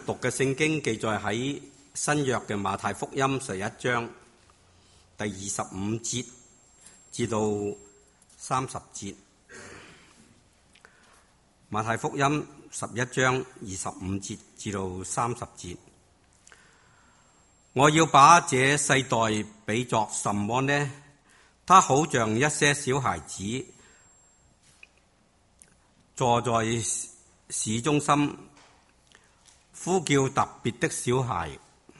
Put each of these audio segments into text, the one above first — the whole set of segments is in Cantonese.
讀嘅聖經記載喺新約嘅馬太福音11章第25節至到30節。馬太福音11章25節至到30節。我要把這世代比作什麼呢？他好像一些小孩子坐在市中心，呼叫特別的小孩。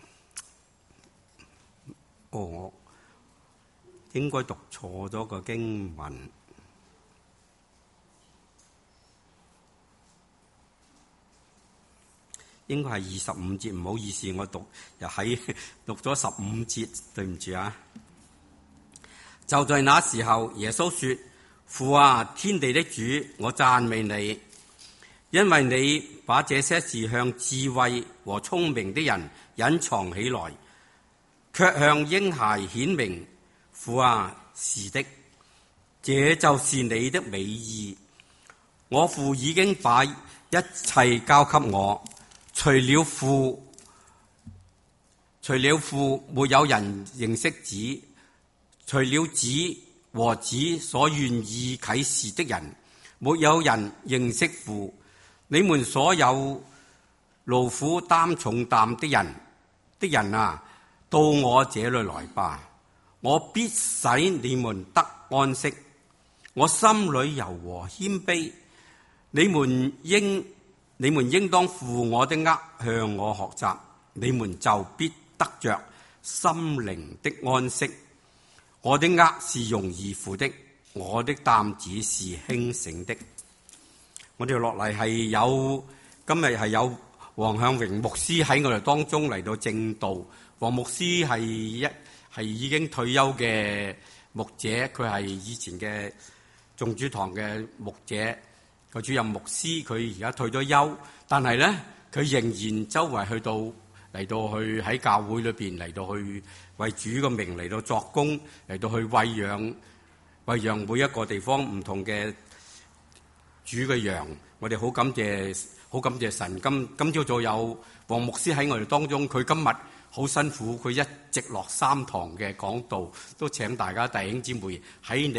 我應該讀錯咗個經文，應該係25節，唔好意思，我讀咗15節，對唔住啊。就在那時候，耶穌說：父啊，天地的主，我讚美你，因為你把這些事向智慧和聰明的人隱藏起來，卻向嬰孩顯明。父啊，是的，這就是你的美意。我父已經把一切交給我，除了父，沒有人認識子。除了子和子所願意啟示的人，沒有人認識父。你們所有勞苦擔重擔的人啊，到我這裏來吧，我必使你們得安息。我心裏柔和謙卑，你們應當負我的軛向我學習，你們就必得着心靈的安息。我的軛是容易負的，我的擔子是輕省的。我哋落嚟今日係有黃向榮牧師喺我哋當中嚟到證道。黃牧師係已經退休嘅牧者，佢係以前嘅眾主堂嘅牧者，個主任牧師，佢而家退咗休，但係咧佢仍然周圍嚟到去喺教會裏邊嚟到去為主嘅名嚟到作工，嚟到去餵養每一個地方唔同嘅主嘅羊。我哋好感謝神。今朝早有黃牧師喺我哋當中，佢今日好辛苦，佢一直落3堂嘅講道，都請大家弟兄姊妹喺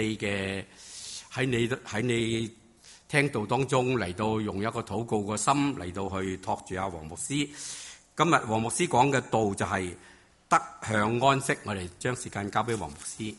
你聽道當中嚟到用一個禱告嘅心嚟到去托住阿黃牧師。今日黃牧師講嘅道就係得享安息，我哋將時間交俾黃牧師。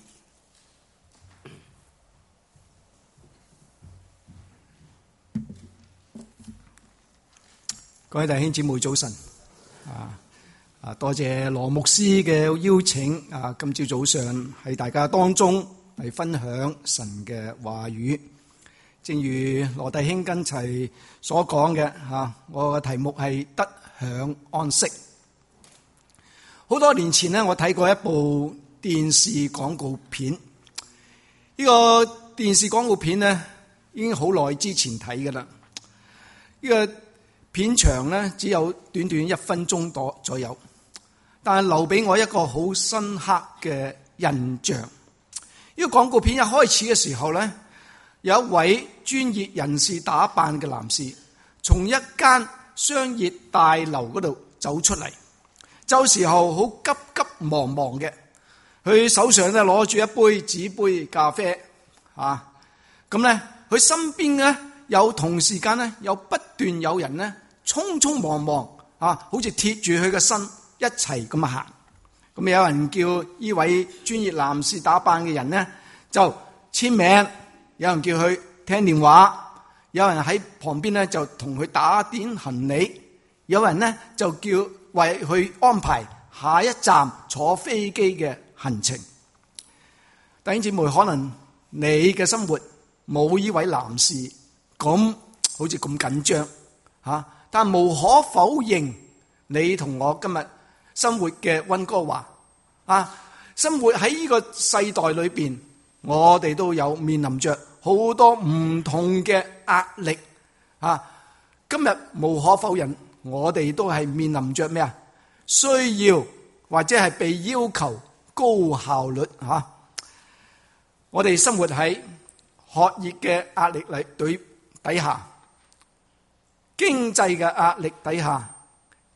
各位弟兄姊妹早晨。多謝羅牧師嘅邀請。今朝早上喺大家當中嚟分享神嘅話語。正如羅弟兄跟齊所講嘅，我嘅題目係得享安息。好多年前呢，我睇過一部電視廣告片。呢個電視廣告片呢，已經好耐之前睇㗎喇。呢個片長呢，只有短短1分鐘左右，但係留俾我一個好深刻嘅印象。呢個廣告片一開始嘅時候呢，有一位專業人士打扮嘅男士從一間商業大樓嗰度走出嚟，走時候好急急忙忙嘅，佢手上咧攞住一杯紙杯咖啡，咁咧佢身邊咧有同時間咧有不斷有人咧匆匆忙忙好似貼住佢嘅身一齊咁行。咁有人叫呢位專業男士打扮嘅人咧就簽名，有人叫佢聽電話，有人喺旁邊咧就同佢打點行李，有人咧就叫為佢安排下一站坐飛機嘅行程。弟兄姊妹，可能你嘅生活冇呢位男士咁好似咁緊張但無可否認，你同我今日生活嘅溫哥華生活喺呢個世代裏邊，我哋都有面臨着好多唔同嘅壓力今日無可否認，我哋都係面臨着咩需要或者係被要求高效率我哋生活喺學業嘅壓力底下，經濟嘅壓力底下，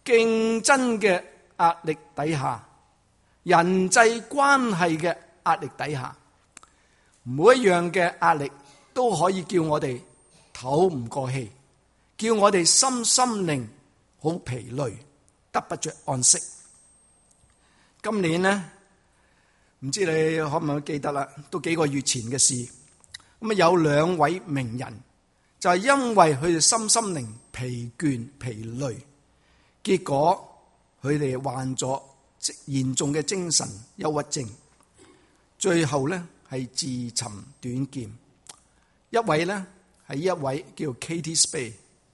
競爭嘅壓力底下，人際關係嘅壓力底下，每一樣嘅壓力都可以叫我哋唞唔過氣，叫我哋心靈好疲累，得不着安息。今年呢，唔知你可唔可以記得啦？都幾個月前嘅事。咁啊，有兩位名人就係因為佢哋心靈疲倦疲累，結果佢哋患咗嚴重嘅精神憂鬱症，最後呢係自尋短見。一位呢係一位叫 Katie Spade，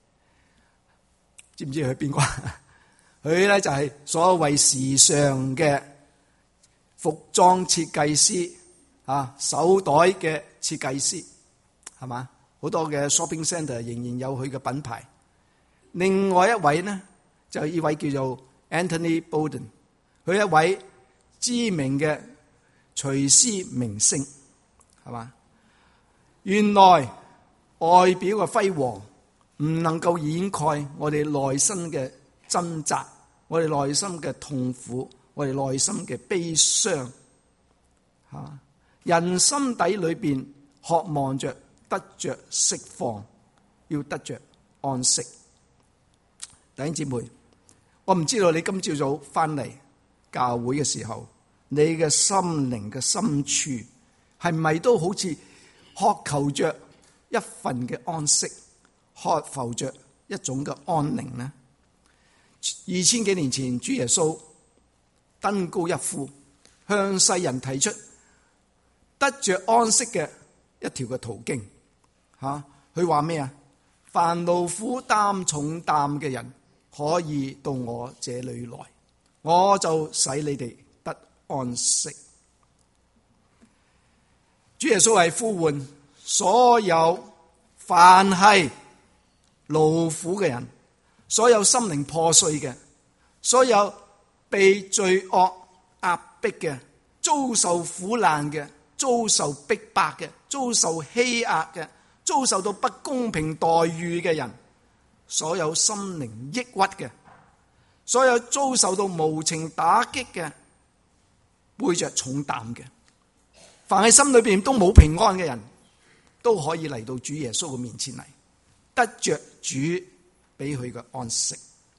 知唔知佢邊個？佢呢就係所謂時尚嘅服裝設計師啊，手袋嘅設計師，係嘛？好多嘅 shopping center 仍然有佢嘅品牌。另外一位呢，就呢位叫做 Anthony Bourdain， 佢一位知名嘅廚師明星，係嘛？原來外表嘅輝煌唔能夠掩蓋我哋內心嘅掙扎，我哋內心嘅痛苦，我哋內心嘅悲傷。人心底裏邊渴望着得着釋放，要得着安息。弟兄姊妹，我唔知道你今朝早翻嚟教會嘅時候，你嘅心靈嘅深處係咪都好似渴求着一份嘅安息，渴求着一種嘅安寧呢？2000幾年前，主耶穌登高一呼，向世人提出得着安息嘅一條嘅途徑。佢話咩啊？凡勞苦擔重擔嘅人，可以到我這裏來，我就使你哋得安息。主耶穌係呼喚所有凡係勞苦嘅人，所有心靈破碎嘅，所有被罪惡壓迫嘅，遭受苦難嘅，遭受逼迫嘅，遭受欺壓嘅，遭受到不公平待遇嘅人，所有心靈抑鬱嘅，所有遭受到無情打擊嘅，背着重擔嘅，凡喺心裏邊都冇平安嘅人，都可以嚟到主耶穌嘅面前嚟，得着主俾佢嘅安息。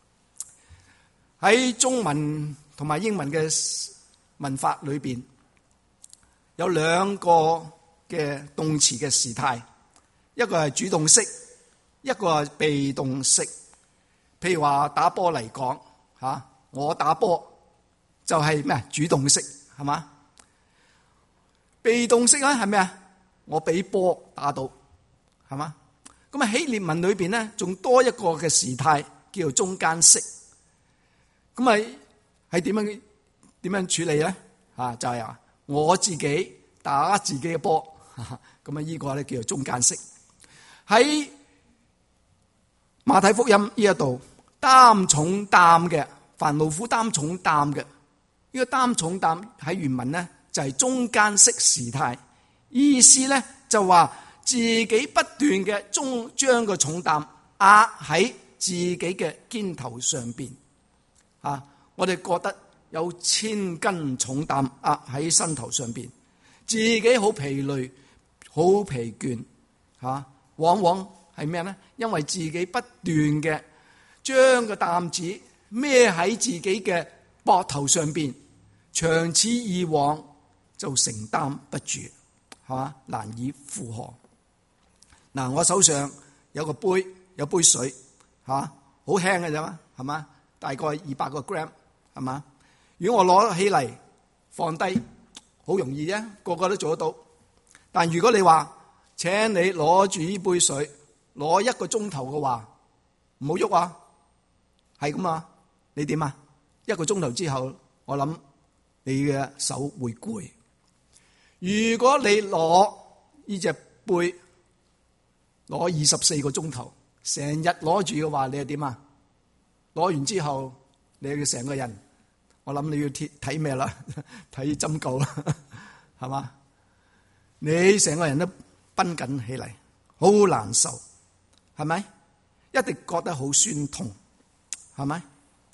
喺中文同埋英文嘅文法裏邊，有兩個嘅動詞嘅時態，一個係主動式，一個係被動式。譬如話打波嚟講，我打波就係咩？主動式，係嘛？被動式咧係咩啊？我俾波打到，係嘛？咁啊，希臘文裏邊咧仲多一個嘅時態叫做中間式。咁係點樣處理咧？就係我自己打自己嘅波，咁呢個咧叫做中間式。喺馬太福音呢一度，擔重擔嘅，凡勞苦擔重擔嘅，呢個擔重擔喺原文咧就係中間式時態，意思咧就話自己不斷嘅將個重擔壓喺自己嘅肩頭上邊。我哋覺得有千斤重擔壓喺身頭上邊，自己好疲累，好疲倦，往往係咩呢？因為自己不斷嘅將個擔子孭喺自己嘅膊頭上邊，長此以往就承擔不住，難以負荷。我手上有個杯，有杯水，好輕嘅啫嘛，係嘛？大概200個 gram， 係嘛？如果我攞起嚟放低，好容易啫，個個都做得到。但如果你話請你攞住呢杯水攞1個鐘頭嘅話，唔好喐啊，係咁啊，你點啊？1個鐘頭之後，我諗你嘅手會攰。如果你攞呢隻杯攞24個鐘頭，成日攞住嘅話，你係點啊？攞完之後，你嘅成個人，我諗你要睇咩啦？睇針灸啦，係嘛？你成個人都繃緊起嚟，好難受，係咪？一定覺得好酸痛，係咪？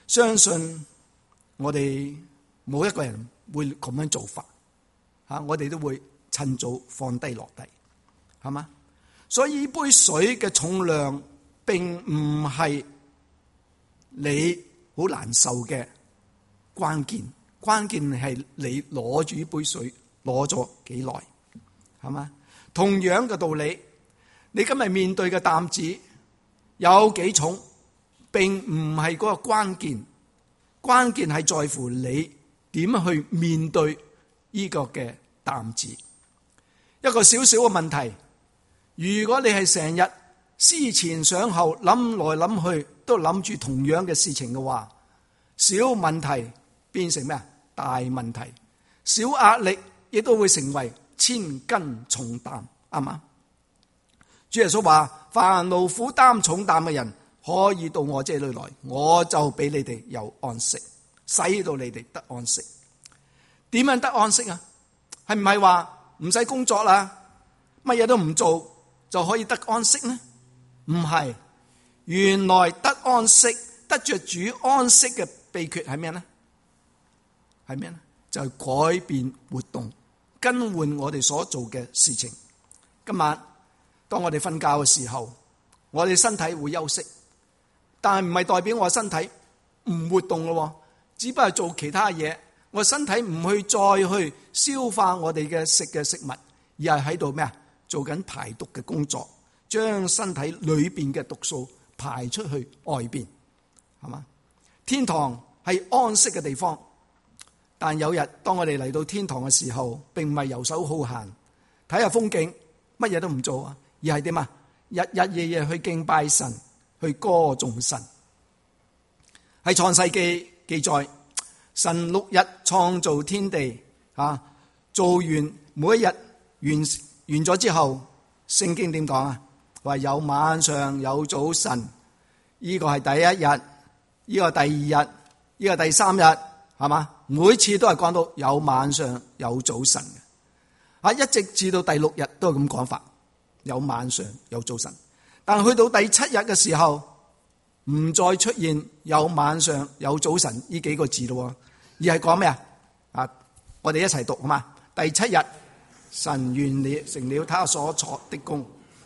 相信我哋冇一個人會咁樣做法，我哋都會趁早放低落地，係嘛？所以呢杯水嘅重量並唔係你好難受嘅關鍵，關鍵係你攞住呢杯水攞咗幾耐，係嘛？同樣嘅道理，你今日面對嘅擔子有幾重，並唔係嗰個關鍵，關鍵係在乎你點去面對呢個嘅擔子。一個小小嘅問題，如果你係成日思前想後，諗來諗去都諗住同樣嘅事情嘅話，小問題變成咩啊？大問題，小壓力亦都會成為千斤重擔，啱嘛？主耶穌話：凡勞苦擔重擔嘅人，可以到我這裏來，我就俾你哋有安息，使到你哋得安息。點樣得安息啊？係唔係話唔使工作啦，乜嘢都唔做就可以得安息呢？唔係，原來得安息，得着主安息嘅秘訣係咩呢？係咩呢？就係改變活動，更換我哋所做嘅事情。今晚當我哋瞓覺嘅時候，我哋身體會休息，但係唔係代表我身體唔活動咯，只不過係做其他嘢。我身體唔去再去消化我哋嘅食物，而係喺度咩啊？做緊排毒嘅工作，將身體裏邊嘅毒素排出去外邊，係嘛？天堂係安息嘅地方，但有日當我哋嚟到天堂嘅時候，並唔係遊手好閒，睇下風景，乜嘢都唔做啊，而係點啊？日日夜夜去敬拜神，去歌頌神。喺創世記記載，神6日創造天地，做完每一日完咗之後，聖經點講啊？話有晚上有早晨，呢個係第一日，呢個第二日，呢個第三日，係嘛？每次都係講到有晚上有早晨嘅，一直至到第6日都係咁講法，有晚上有早晨。但去到第7日嘅時候，唔再出現有晚上有早晨呢幾個字咯，而係講咩啊？我哋一齊讀好嘛？第7日，神完了成了他所作的工。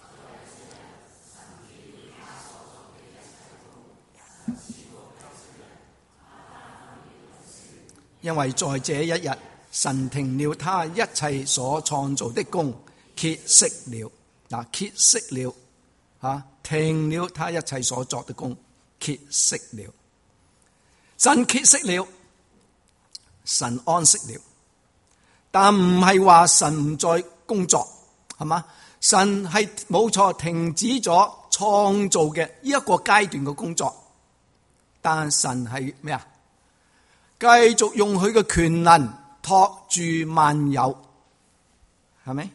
因為在這一日，神停了他一切所創造的工，歇息了。歇息了，停了他一切所作的工，歇息了。神歇息了，神安息了，但唔係話神唔再工作，係嘛？神係冇錯，停止咗創造嘅呢一個階段嘅工作，但神係咩啊？繼續用佢嘅權能托住萬有，係咪？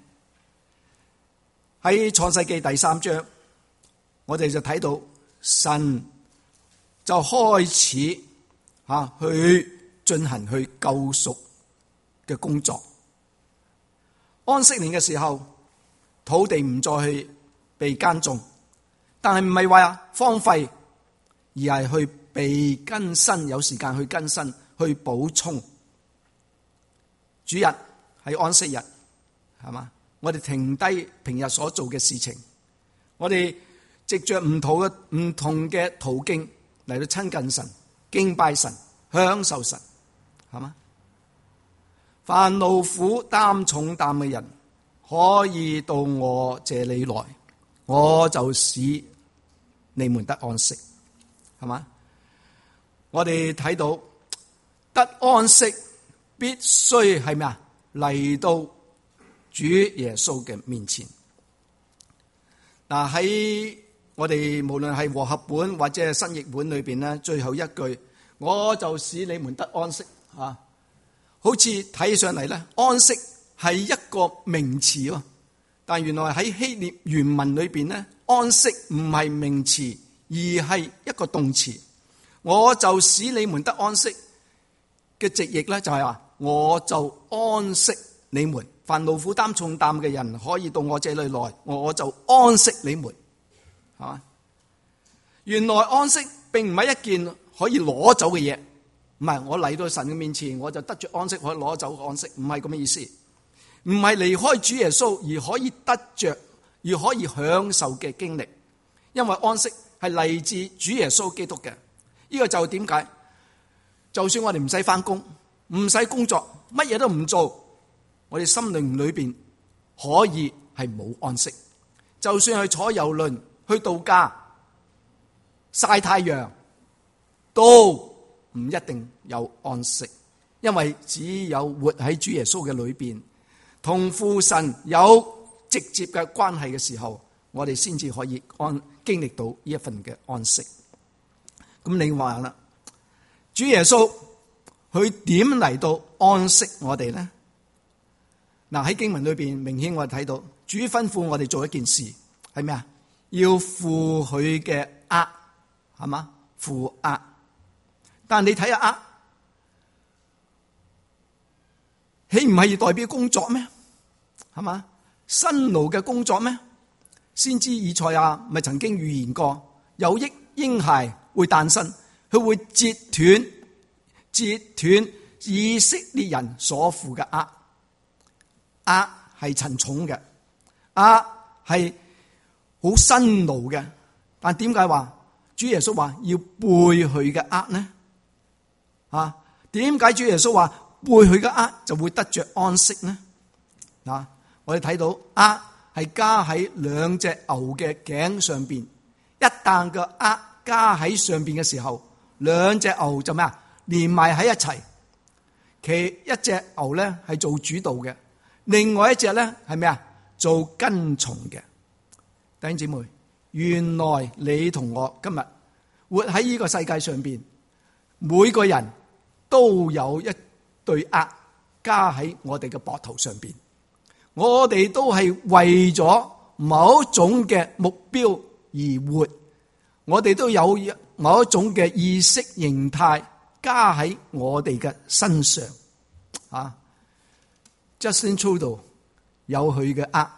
喺創世記第3章，我哋就睇到神就開始去進行去救贖嘅工作。安息年嘅時候，土地唔再去被耕種，但係唔係話荒廢，而係去被更新，有時間去更新，去補充。主日係安息日，係嘛？我哋停低平日所做嘅事情，我哋藉着唔同嘅途徑嚟到親近神、敬拜神、享受神，係嘛？凡勞苦擔重擔嘅人，可以到我這裏來，我就使你們得安息，係嘛？我哋睇到得安息必須係咩啊？嚟到主耶穌嘅面前。嗱，喺我哋無論係和合本或者係新譯本裏邊咧，最後一句，我就使你們得安息，好似睇上嚟咧，安息係一個名詞喎，但原來喺希臘原文裏邊咧，安息唔係名詞，而係一個動詞。我就使你們得安息嘅直譯咧，就係話我就安息你們。凡勞苦擔重擔嘅人，可以到我這裏來，我就安息你們，係嘛？原來安息並唔係一件可以攞走嘅嘢。唔係我嚟到神嘅面前，我就得着安息，可以攞走安息，唔係咁嘅意思。唔係離開主耶穌而可以得着，而可以享受嘅經歷。因為安息係嚟自主耶穌基督嘅。呢個就點解？就算我哋唔使翻工，唔使工作，乜嘢都唔做，我哋心靈裏邊可以係冇安息。就算去坐郵輪去度假曬太陽，都唔一定有安息。因為只有活喺主耶穌嘅裏邊，同父神有直接嘅關係嘅時候，我哋先至可以經歷到呢一份嘅安息。咁你話啦，主耶穌佢點嚟到安息我哋呢？嗱，喺經文裏邊明顯我哋睇到主吩咐我哋做一件事係咩啊？要負佢嘅軛，係嘛？負軛。但係你睇下軛，豈唔係代表工作咩？係嘛？辛勞嘅工作咩？先知以賽亞咪曾經預言過，有嬰孩會誕生，佢會截斷以色列人所負嘅軛。軛係沉重嘅，軛係好辛勞嘅。但點解話主耶穌話要背佢嘅軛呢？點解主耶穌話背佢嘅軛就會得着安息呢？我哋睇到軛係加喺兩隻牛嘅頸上邊，一旦個軛加喺上邊嘅時候，兩隻牛就咩啊？連埋喺一齊。其一隻牛咧係做主導嘅，另外一隻咧係咩啊？做跟從嘅。弟兄姊妹，原來你同我今日活喺呢個世界上邊，每個人都有一對軛加喺我哋嘅膊頭上邊。我哋都係為咗某一種嘅目標而活，我哋都有某一種嘅意識形態加喺我哋嘅身上。Justin Trudeau 有佢嘅軛，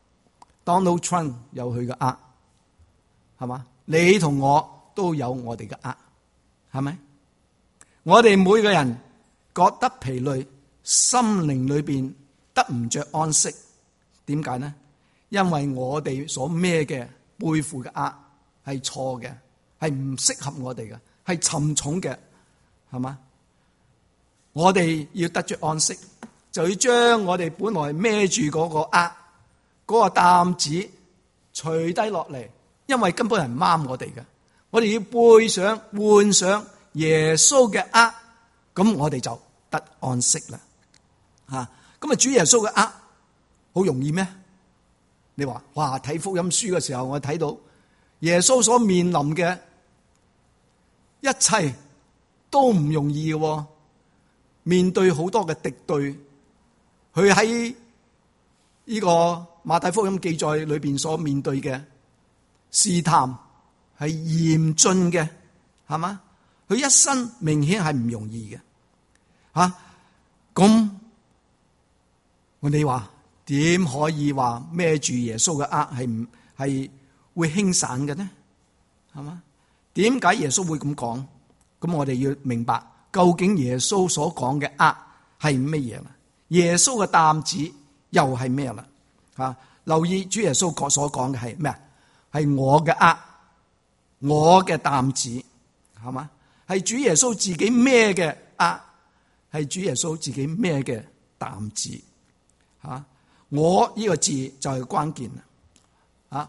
Donald Trump 有佢嘅軛，係嘛？你同我都有我哋嘅軛，係咪？我哋每個人覺得疲累，心靈裏邊得唔着安息，點解呢？因為我哋所孭嘅背負嘅軛係錯嘅，係唔適合我哋嘅，係沉重嘅，係嘛？我哋要得着安息，就要將我哋本來孭住嗰個軛，嗰個擔子除低落嚟，因為根本係唔啱我哋嘅。我哋要背上換上耶穌嘅軛，咁我哋就得安息啦。咁啊，主耶穌嘅軛好容易咩？你話哇，睇福音書嘅時候，我睇到耶穌所面臨嘅一切都唔容易嘅，面對好多嘅敵對，佢喺呢個馬太福音記載裏邊所面對嘅試探係嚴峻嘅，係嘛？佢一生明顯係唔容易嘅，咁我哋話點可以話孭住耶穌嘅軛係會輕省嘅呢？係嘛？點解耶穌會咁講？咁我哋要明白究竟耶穌所講嘅軛係乜嘢啦？耶穌嘅擔子又係咩啦？留意主耶穌所講嘅係咩啊？係我嘅軛，我嘅擔子，係嘛？係主耶穌自己孭嘅軛，係主耶穌自己孭嘅擔子。我呢個字就係關鍵啦。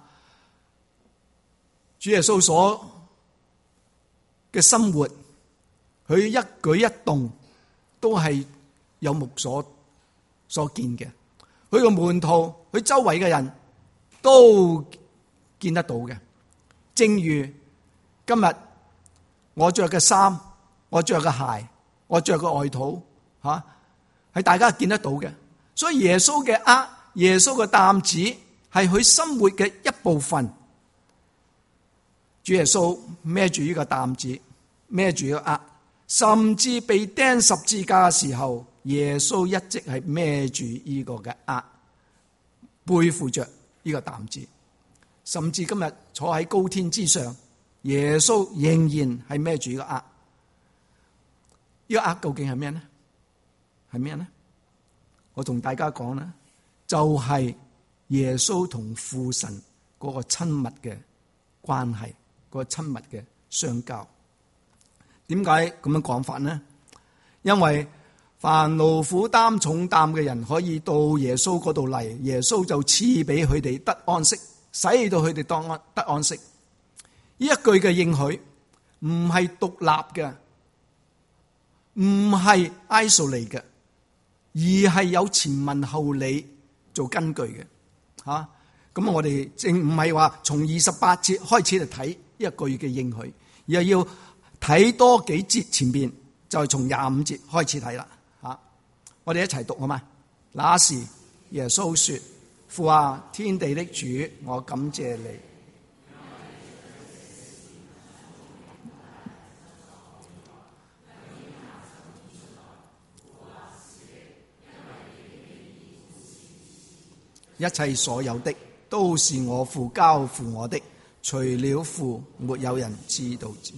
主耶穌所嘅生活，佢一舉一動都係有目所見嘅。佢個門徒，佢周圍嘅人都見得到嘅。正如今日我着嘅衫，我着嘅鞋，我着嘅外套，係大家見得到嘅。所以耶穌嘅軛，耶穌嘅擔子係佢生活嘅一部分。主耶穌孭住呢個擔子，孭住個軛，甚至被釘十字架嘅時候，耶穌一直係孭住呢個嘅軛，背負着呢個擔子。甚至今日坐喺高天之上，耶穌仍然係孭住呢個軛。 呢個軛究竟係咩呢？係咩呢？我同大家講啦，就係耶穌同父神嗰個親密嘅關係，嗰個親密嘅相交。點解咁樣講法呢？因為凡勞苦擔重擔嘅人可以到耶穌嗰度嚟，耶穌就賜俾佢哋得安息，使到佢哋得安息。呢一句嘅應許唔係獨立嘅，唔係 isolate 嘅，而係有前文後理做根據嘅。咁我哋正唔係話從28節開始嚟睇呢一句嘅應許，而係要睇多幾節前邊，就係從25節開始睇啦。我哋一齊讀好嘛？那時耶穌說：父啊，天地的主，我感謝你。一切所有的都是我父交付我的，除了父，沒有人知道子。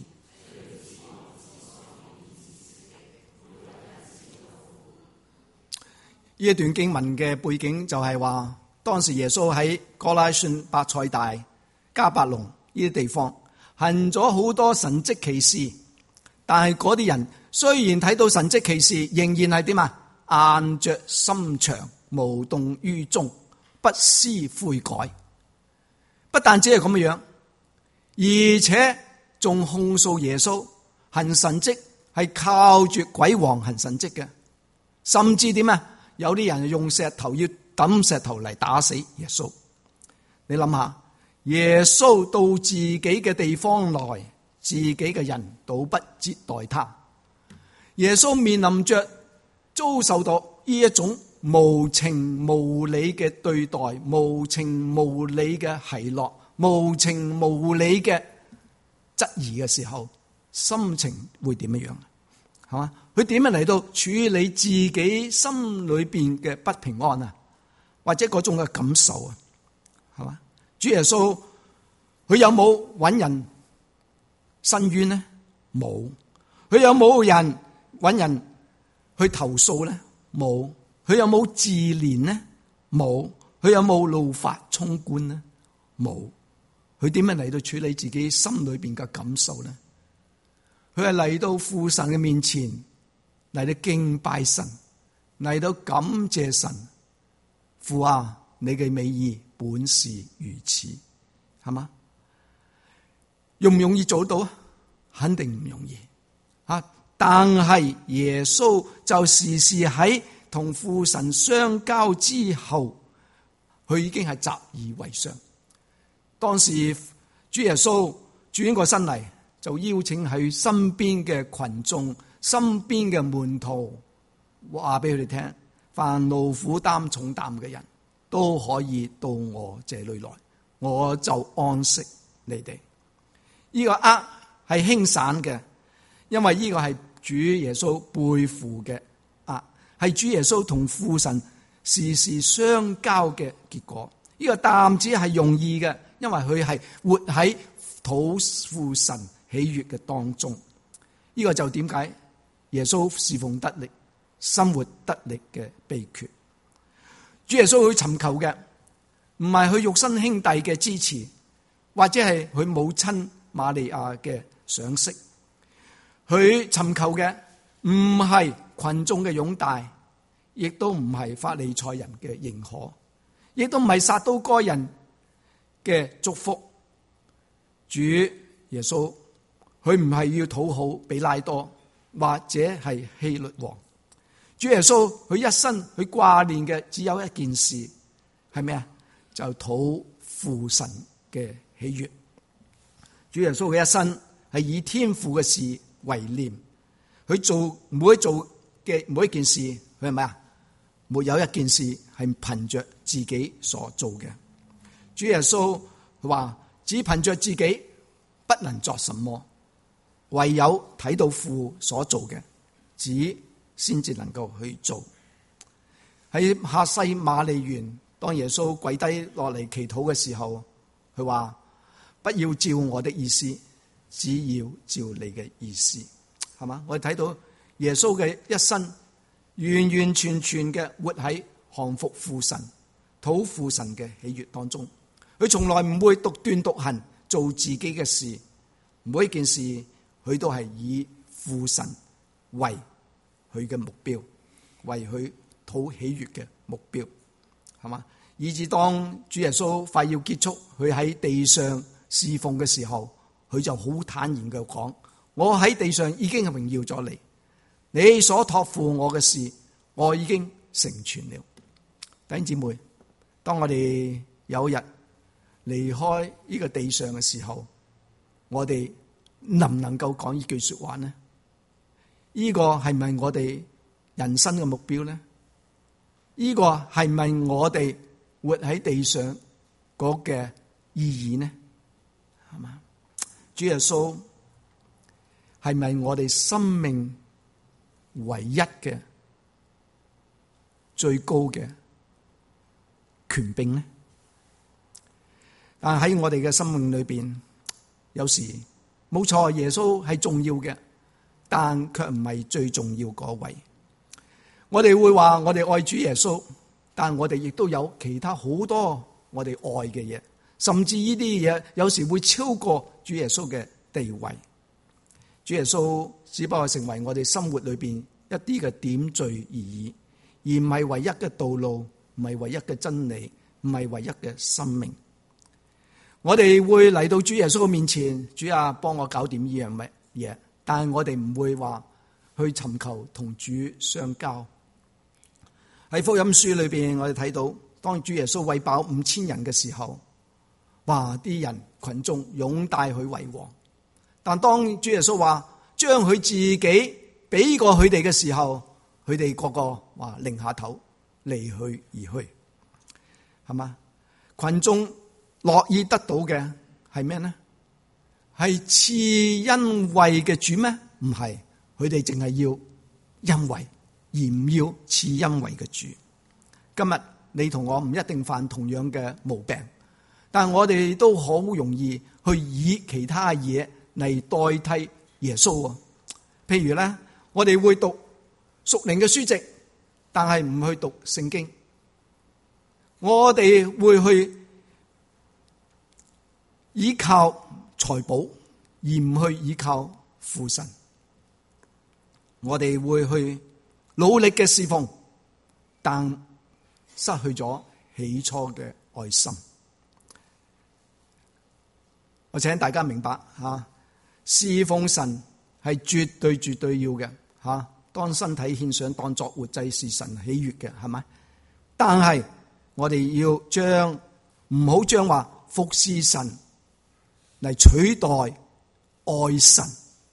呢一段經文嘅背景就係話，當時耶穌喺哥拉汛、伯賽大、迦百農呢啲地方行咗好多神蹟奇事，但係嗰啲人雖然睇到神蹟奇事，仍然係點啊？硬着心腸，無動於衷，不思悔改。不但只係咁樣，而且仲控訴耶穌行神蹟係靠住鬼王行神蹟嘅，甚至點啊？有啲人用石頭要抌石頭嚟打死耶穌。你諗下，耶穌到自己嘅地方來，自己嘅人倒不接待他。耶穌面臨着遭受到呢一種無情無理嘅對待，無情無理嘅奚落，無情無理嘅質疑嘅時候，心情會點樣？係嘛？佢點樣嚟到處理自己心裏邊嘅不平安啊？或者嗰種嘅感受啊？係嘛？主耶穌佢有冇揾人申冤呢？冇。佢有冇人揾人去投訴呢？冇。佢有冇自憐呢？冇。佢有冇怒髮衝冠呢？冇。佢點樣嚟到處理自己心裏邊嘅感受呢？佢係嚟到父神嘅面前，嚟到敬拜神，嚟到感謝神。父啊，你嘅美意本是如此，係嘛？容唔容易做到啊？肯定唔容易啊！但係耶穌就時時喺同父神相交之後，佢已經係習以為常。當時主耶穌轉過身嚟，就邀請喺身邊嘅群眾、身邊嘅門徒，話俾佢哋聽：凡勞苦擔重擔嘅人都可以到我這裏來，我就安息你哋。呢個軛係輕省嘅，因為呢個係主耶穌背負嘅軛，係主耶穌同父神時時相交嘅結果。呢個擔子係容易嘅，因為佢係活喺討父神喜悅嘅當中。呢個就點解耶穌侍奉得力、生活得力嘅秘訣。主耶穌去尋求嘅唔係佢肉身兄弟嘅支持，或者係佢母親瑪利亞嘅賞識。佢尋求嘅唔係群眾嘅擁戴，亦都唔係法利賽人嘅認可，亦都唔係撒都該人嘅祝福。主耶穌佢唔係要討好比拉多或者係希律王。主耶穌佢一生佢掛念嘅只有一件事，係咩啊？就討父神嘅喜悅。主耶穌佢一生係以天父嘅事為念，佢做每一件事，佢係咪啊？沒有一件事係憑着自己所做嘅。主耶穌佢話：只憑着自己不能作什麼，唯有睇到父所做嘅，子先至能夠去做。喺客西馬尼園，當耶穌跪低落嚟祈禱嘅時候，佢話：不要照我的意思，只要照你嘅意思。係嘛？我哋睇到耶穌嘅一生完完全全嘅活喺降服父神、討父神嘅喜悅當中。佢從來唔會獨斷獨行做自己嘅事，每一件事佢都係以父神為佢嘅目標，為佢討喜悅嘅目標，係嘛？以至當主耶穌快要結束佢喺地上侍奉嘅時候，佢就好坦然嘅講：我喺地上已經係榮耀咗你，你所託付我嘅事，我已經成全了。弟兄姊妹，當我哋有日離開呢個地上嘅時候，我哋能唔能夠講呢句說話呢？呢個係咪我哋人生嘅目標呢？呢個係咪我哋活喺地上嗰嘅意義呢？係嘛？主耶穌係咪我哋生命唯一嘅最高嘅權柄呢？但喺我哋嘅生命裏邊，有時冇錯，耶穌係重要嘅，但卻唔係最重要嗰位。我哋會話我哋愛主耶穌，但我哋亦都有其他好多我哋愛嘅嘢，甚至呢啲嘢有時會超過主耶穌嘅地位。主耶穌只不過成為我哋生活裏邊一啲嘅點綴而已，而唔係唯一嘅道路，唔係唯一嘅真理，唔係唯一嘅生命。我哋會嚟到主耶穌嘅面前，主啊，幫我搞掂呢樣乜嘢，但係我哋唔會話去尋求同主相交。喺福音書裏邊，我哋睇到當主耶穌餵飽5000人嘅時候，哇！啲人群眾擁戴佢為王。但當主耶穌話將佢自己俾過佢哋嘅時候，佢哋個個話擰下頭離去而去，係嘛？群眾樂意得到嘅係咩呢？係賜恩惠嘅主咩？唔係，佢哋淨係要恩惠，而唔要賜恩惠嘅主。今日你同我唔一定犯同樣嘅毛病，但我哋都好容易去以其他嘢嚟代替耶穌。譬如咧，我哋會讀屬靈嘅書籍，但係唔去讀聖經。我哋會去依靠財寶，而唔去依靠父神。我哋會去努力嘅侍奉，但失去咗起初嘅愛心。我請大家明白吓，侍奉神係絕對絕對要嘅吓，當身體獻上當作活祭是神喜悅嘅，係咪？但係我哋要將唔好將話服侍神嚟取代愛神。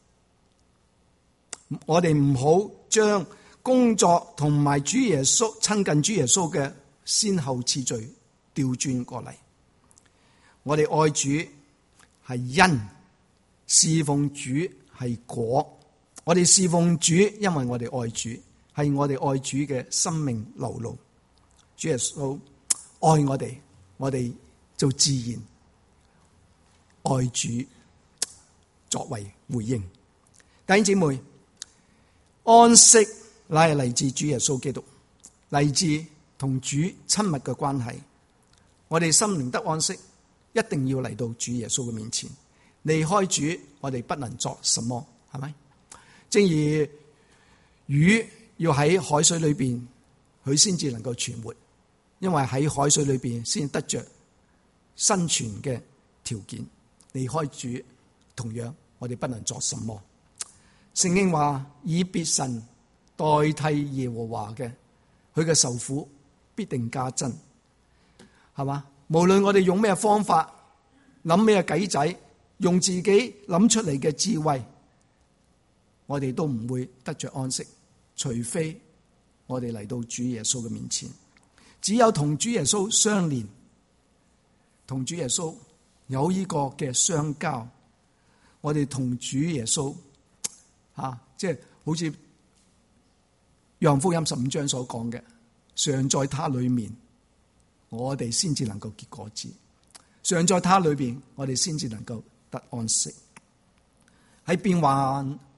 我哋唔好將工作同埋主耶穌親近主耶穌嘅先後次序調轉過嚟。我哋愛主係因，侍奉主係果。我哋侍奉主，因為我哋愛主，係我哋愛主嘅生命流露。主耶穌愛我哋，我哋就自然愛主作為回應。弟兄姊妹，安息乃係嚟自主耶穌基督，嚟自同主親密嘅關係。我哋心靈得安息，一定要嚟到主耶穌嘅面前。離開主，我哋不能作什麼，係咪？正如魚要喺海水裏邊，佢先至能夠存活，因為喺海水裏邊先得着生存嘅條件。離開主，同樣我哋不能作什麼。聖經話，以別神代替耶和華嘅，佢嘅受苦必定加增，係嘛？無論我哋用咩方法，諗咩計仔，用自己諗出嚟嘅智慧，我哋都唔會得着安息，除非我哋嚟到主耶穌嘅面前。只有同主耶穌相連，同主耶穌有呢個嘅相交，我哋同主耶穌即係好似約翰福音15章所講嘅，常在他裏面，我哋先至能夠結果子；常在他裏邊，我哋先至能夠得安息。喺變幻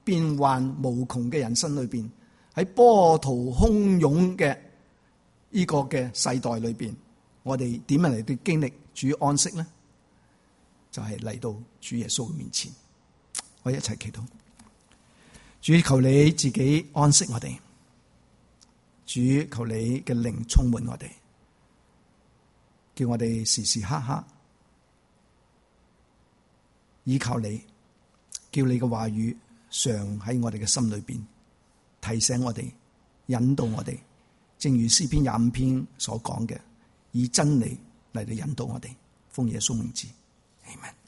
變幻無窮嘅人生裏邊，喺波濤洶湧嘅呢個嘅世代裏邊，我哋點樣嚟到經歷主安息呢？就係嚟到主耶穌嘅面前，我哋一齊祈禱。主，求你自己安息我哋，主，求你嘅靈充滿我哋，叫我哋時時刻刻依靠你，叫你嘅話語常喺我哋嘅心裏邊，提醒我哋，引導我哋，正如詩篇25篇所講嘅，以真理嚟到引導我哋。奉耶穌名字，阿們。